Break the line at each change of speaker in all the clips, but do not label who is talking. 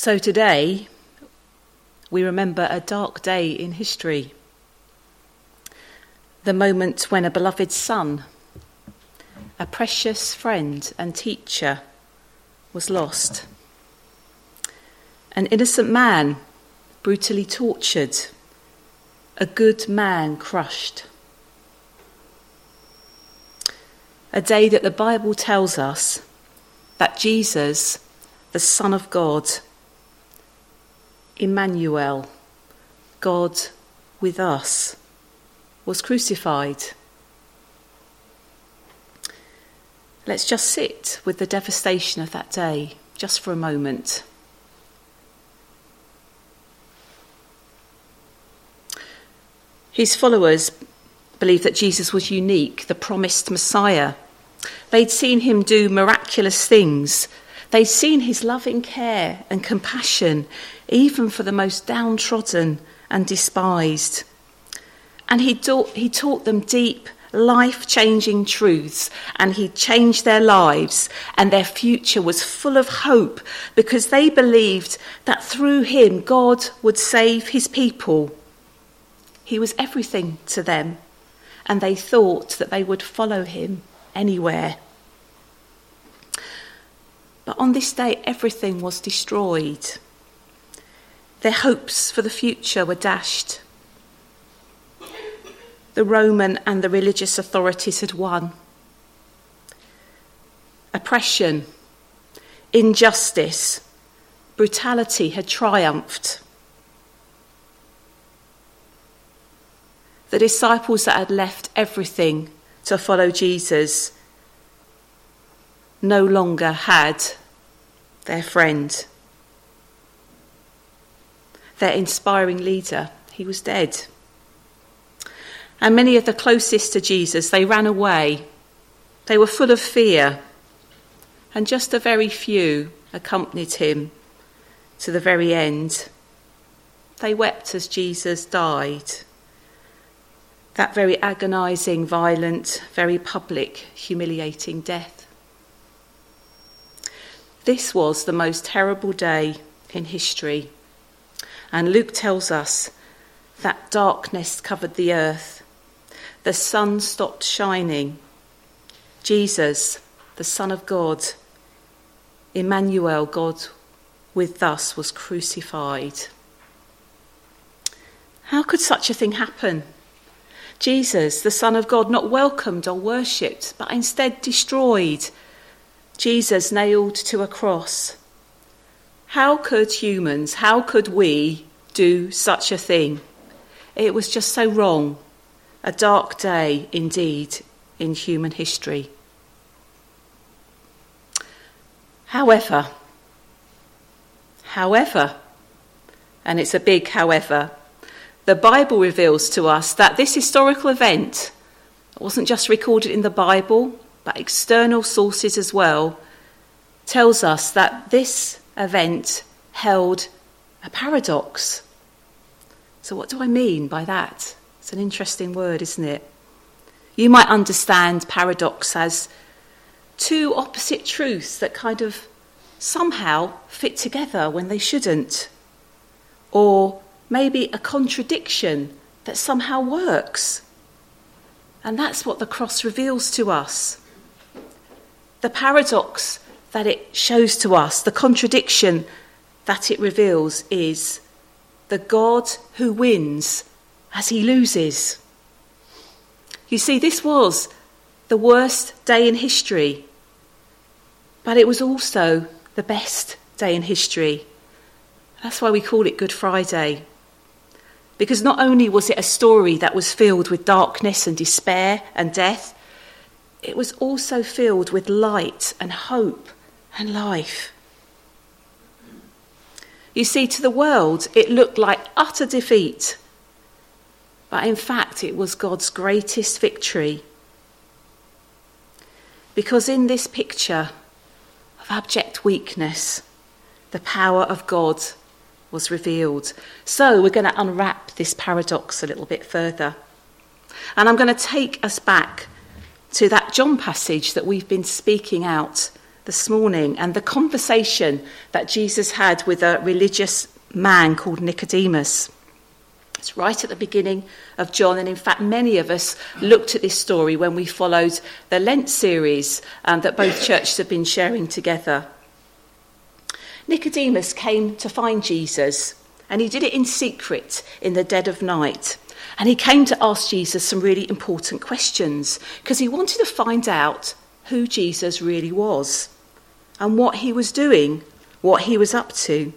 So today, we remember a dark day in history. The moment when a beloved son, a precious friend and teacher, was lost. An innocent man brutally tortured, a good man crushed. A day that the Bible tells us that Jesus, the Son of God, Emmanuel, God with us, was crucified. Let's just sit with the devastation of that day, just for a moment. His followers believed that Jesus was unique, the promised Messiah. They'd seen him do miraculous things. They'd seen his loving care and compassion, even for the most downtrodden and despised. And he taught them deep, life-changing truths, and he changed their lives, and their future was full of hope because they believed that through him God would save his people. He was everything to them, and they thought that they would follow him anywhere. But on this day, everything was destroyed. Their hopes for the future were dashed. The Roman and the religious authorities had won. Oppression, injustice, brutality had triumphed. The disciples that had left everything to follow Jesus no longer had their friend. Their inspiring leader, he was dead. And many of the closest to Jesus, they ran away. They were full of fear. And just a very few accompanied him to the very end. They wept as Jesus died. That very agonising, violent, very public, humiliating death. This was the most terrible day in history. And Luke tells us that darkness covered the earth. The sun stopped shining. Jesus, the Son of God, Emmanuel, God with us, was crucified. How could such a thing happen? Jesus, the Son of God, not welcomed or worshipped, but instead destroyed. Jesus nailed to a cross. How could humans, how could we do such a thing? It was just so wrong. A dark day indeed in human history. However, and it's a big however, the Bible reveals to us that this historical event wasn't just recorded in the Bible, but external sources as well, tells us that this event held a paradox. So what do I mean by that? It's an interesting word, isn't it? You might understand paradox as two opposite truths that kind of somehow fit together when they shouldn't. Or maybe a contradiction that somehow works. And that's what the cross reveals to us. The paradox that it shows to us, the contradiction that it reveals, is the God who wins as he loses. You see, this was the worst day in history, but it was also the best day in history. That's why we call it Good Friday. Because not only was it a story that was filled with darkness and despair and death, it was also filled with light and hope and life. You see, to the world, it looked like utter defeat. But in fact, it was God's greatest victory. Because in this picture of abject weakness, the power of God was revealed. So we're going to unwrap this paradox a little bit further. And I'm going to take us back to that John passage that we've been speaking out this morning and the conversation that Jesus had with a religious man called Nicodemus. It's right at the beginning of John, and in fact many of us looked at this story when we followed the Lent series that both churches have been sharing together. Nicodemus came to find Jesus, and he did it in secret in the dead of night. And he came to ask Jesus some really important questions because he wanted to find out who Jesus really was and what he was doing, what he was up to.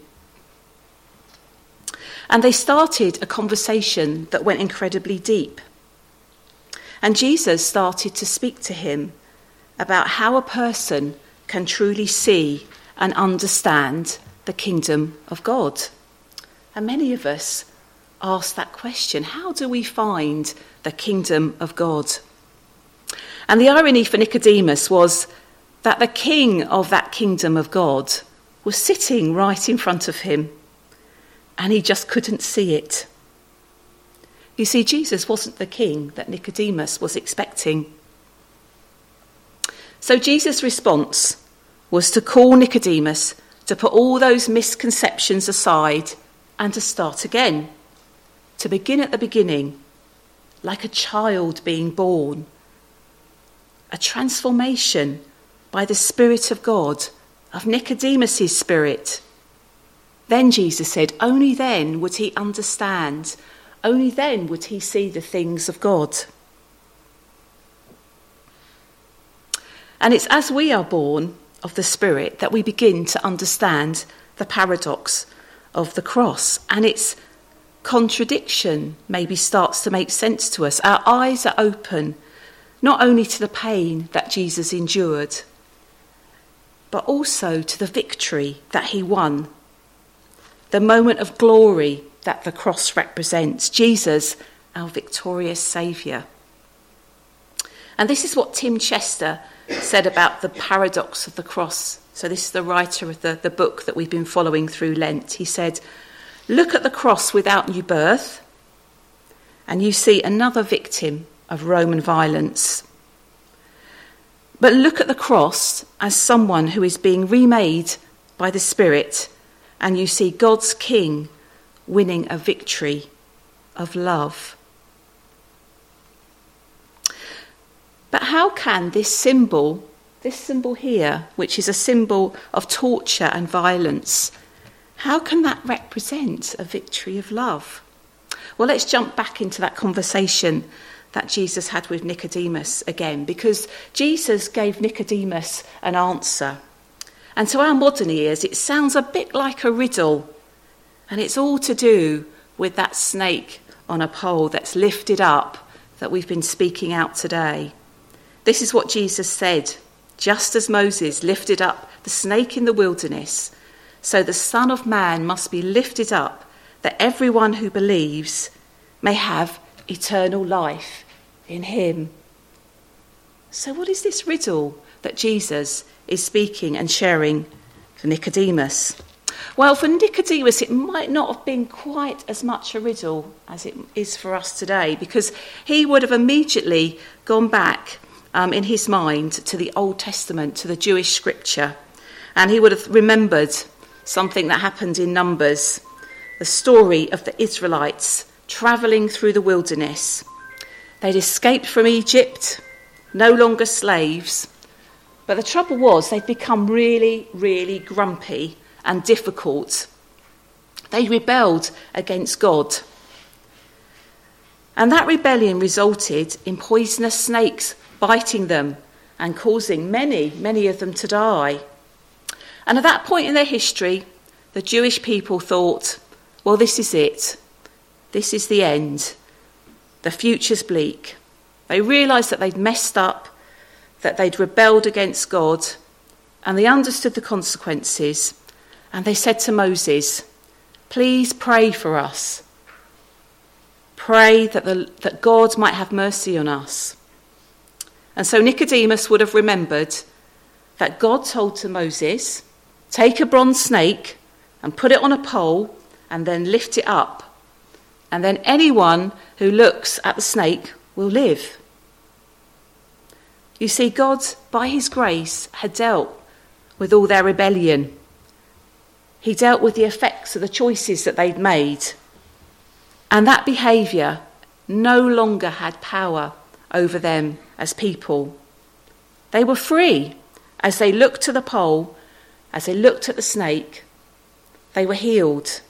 And they started a conversation that went incredibly deep. And Jesus started to speak to him about how a person can truly see and understand the kingdom of God. And many of us ask that question, how do we find the kingdom of God? And the irony for Nicodemus was that the king of that kingdom of God was sitting right in front of him, and he just couldn't see it. You see, Jesus wasn't the king that Nicodemus was expecting. So Jesus' response was to call Nicodemus to put all those misconceptions aside and to start again, to begin at the beginning, like a child being born, a transformation by the Spirit of God, of Nicodemus' spirit. Then Jesus said, only then would he understand, only then would he see the things of God. And it's as we are born of the Spirit that we begin to understand the paradox of the cross, and its contradiction maybe starts to make sense to us. Our eyes are open not only to the pain that Jesus endured, but also to the victory that he won, the moment of glory that the cross represents, Jesus, our victorious Saviour. And this is what Tim Chester said about the paradox of the cross. So this is the writer of the book that we've been following through Lent. He said, look at the cross without new birth, and you see another victim of Roman violence. But look at the cross as someone who is being remade by the Spirit, and you see God's King winning a victory of love. But how can this symbol here, which is a symbol of torture and violence, how can that represent a victory of love? Well, let's jump back into that conversation that Jesus had with Nicodemus again, because Jesus gave Nicodemus an answer. And to our modern ears, it sounds a bit like a riddle, and it's all to do with that snake on a pole that's lifted up that we've been speaking out today. This is what Jesus said, just as Moses lifted up the snake in the wilderness, so the Son of Man must be lifted up, that everyone who believes may have eternal life in him. So what is this riddle that Jesus is speaking and sharing for Nicodemus? Well, for Nicodemus, it might not have been quite as much a riddle as it is for us today, because he would have immediately gone back in his mind to the Old Testament, to the Jewish scripture, and he would have remembered something that happened in Numbers, the story of the Israelites travelling through the wilderness. They'd escaped from Egypt, no longer slaves, but the trouble was they'd become really, really grumpy and difficult. They rebelled against God. And that rebellion resulted in poisonous snakes biting them and causing many of them to die. And at that point in their history, the Jewish people thought, well, this is it. This is the end. The future's bleak. They realised that they'd messed up, that they'd rebelled against God, and they understood the consequences. And they said to Moses, please pray for us. Pray that God might have mercy on us. And so Nicodemus would have remembered that God told to Moses, take a bronze snake and put it on a pole and then lift it up. And then anyone who looks at the snake will live. You see, God, by his grace, had dealt with all their rebellion. He dealt with the effects of the choices that they'd made. And that behaviour no longer had power over them as people. They were free as they looked to the pole, as they looked at the snake. They were healed.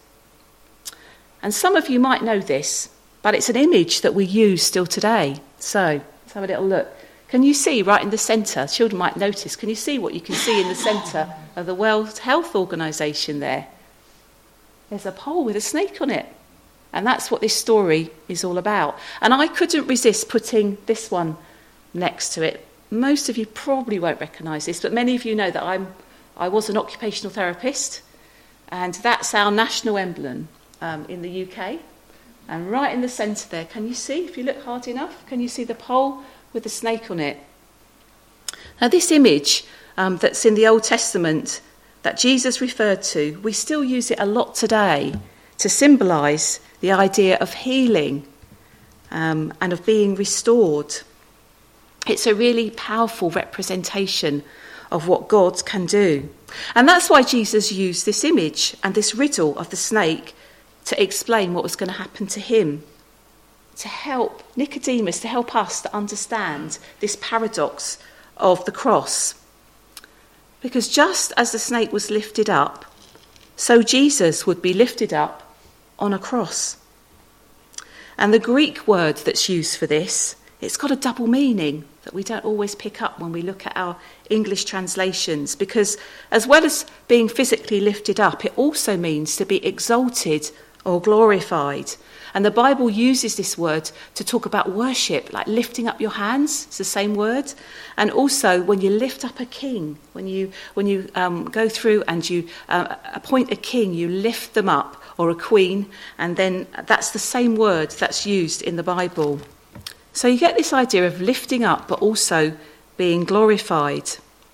And some of you might know this, but it's an image that we use still today. So let's have a little look. Can you see right in the centre? Children might notice. Can you see what you can see in the centre of the World Health Organization there? There's a pole with a snake on it. And that's what this story is all about. And I couldn't resist putting this one next to it. Most of you probably won't recognise this, but many of you know that I was an occupational therapist, and that's our national emblem in the UK. And right in the centre there, can you see, if you look hard enough, can you see the pole with the snake on it? Now this image that's in the Old Testament that Jesus referred to, we still use it a lot today to symbolise the idea of healing and of being restored. It's a really powerful representation of what God can do. And that's why Jesus used this image and this riddle of the snake to explain what was going to happen to him, to help Nicodemus, to help us to understand this paradox of the cross. Because just as the snake was lifted up, so Jesus would be lifted up on a cross. And the Greek word that's used for this, it's got a double meaning that we don't always pick up when we look at our English translations, because as well as being physically lifted up, it also means to be exalted or glorified. And the Bible uses this word to talk about worship, like lifting up your hands. It's the same word. And also when you lift up a king, when you go through and you appoint a king, you lift them up, or a queen, and then that's the same word that's used in the Bible. So you get this idea of lifting up, but also being glorified.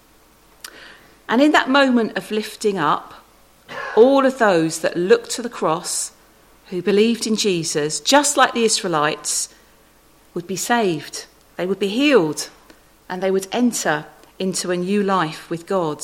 And in that moment of lifting up, all of those that looked to the cross, who believed in Jesus, just like the Israelites, would be saved. They would be healed, and they would enter into a new life with God.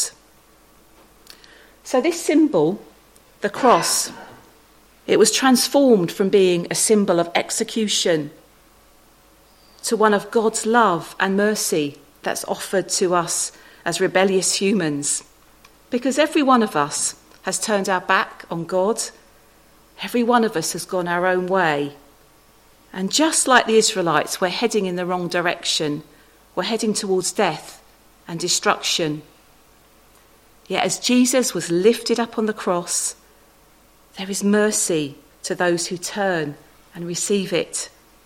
So this symbol, the cross, it was transformed from being a symbol of execution to one of God's love and mercy that's offered to us as rebellious humans. Because every one of us has turned our back on God. Every one of us has gone our own way. And just like the Israelites, we're heading in the wrong direction. We're heading towards death and destruction. Yet as Jesus was lifted up on the cross, there is mercy to those who turn and receive it.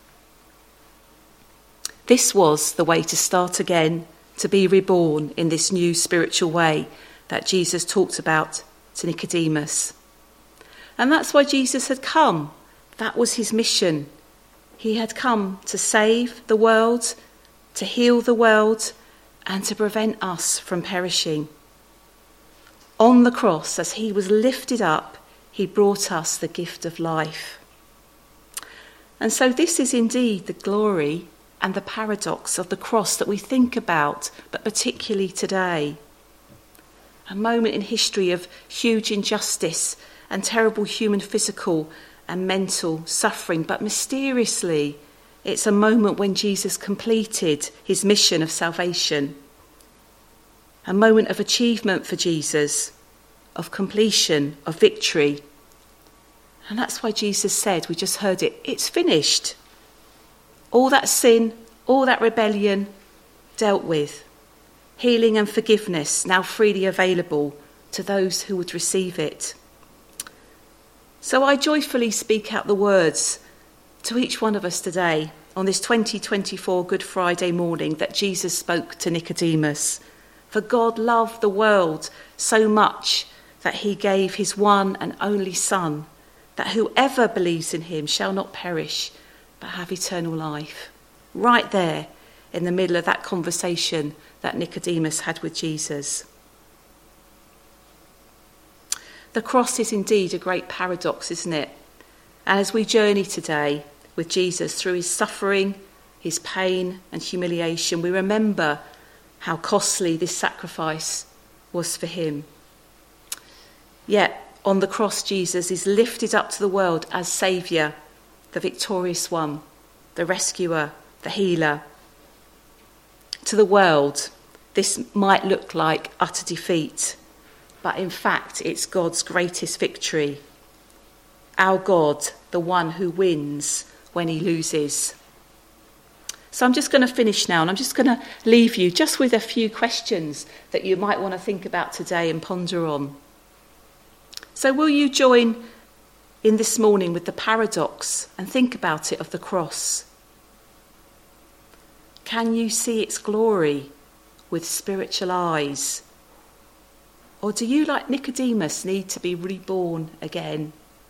This was the way to start again, to be reborn in this new spiritual way that Jesus talked about to Nicodemus. And that's why Jesus had come. That was his mission. He had come to save the world, to heal the world, and to prevent us from perishing. On the cross, as he was lifted up, he brought us the gift of life. And so this is indeed the glory and the paradox of the cross that we think about, but particularly today. A moment in history of huge injustice and terrible human physical and mental suffering, but mysteriously, it's a moment when Jesus completed his mission of salvation. A moment of achievement for Jesus, of completion, of victory. And that's why Jesus said, we just heard it, it's finished. All that sin, all that rebellion dealt with. Healing and forgiveness now freely available to those who would receive it. So I joyfully speak out the words to each one of us today on this 2024 Good Friday morning that Jesus spoke to Nicodemus. For God loved the world so much that he gave his one and only Son, that whoever believes in him shall not perish, but have eternal life. Right there in the middle of that conversation that Nicodemus had with Jesus. The cross is indeed a great paradox, isn't it? And as we journey today with Jesus through his suffering, his pain and humiliation, we remember how costly this sacrifice was for him. Yet on the cross, Jesus is lifted up to the world as Saviour, the victorious one, the rescuer, the healer. To the world, this might look like utter defeat, but in fact, it's God's greatest victory. Our God, the one who wins when he loses. So I'm just going to finish now, and I'm just going to leave you just with a few questions that you might want to think about today and ponder on. So will you join in this morning with the paradox and think about it of the cross? Can you see its glory with spiritual eyes? Or do you, like Nicodemus, need to be reborn again?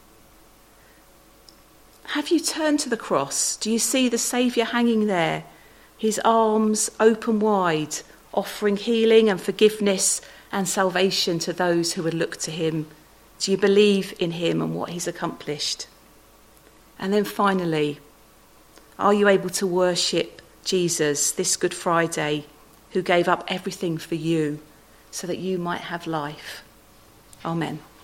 Have you turned to the cross? Do you see the Saviour hanging there, his arms open wide, offering healing and forgiveness and salvation to those who would look to him? Do you believe in him and what he's accomplished? And then finally, are you able to worship Jesus this Good Friday, who gave up everything for you so that you might have life? Amen.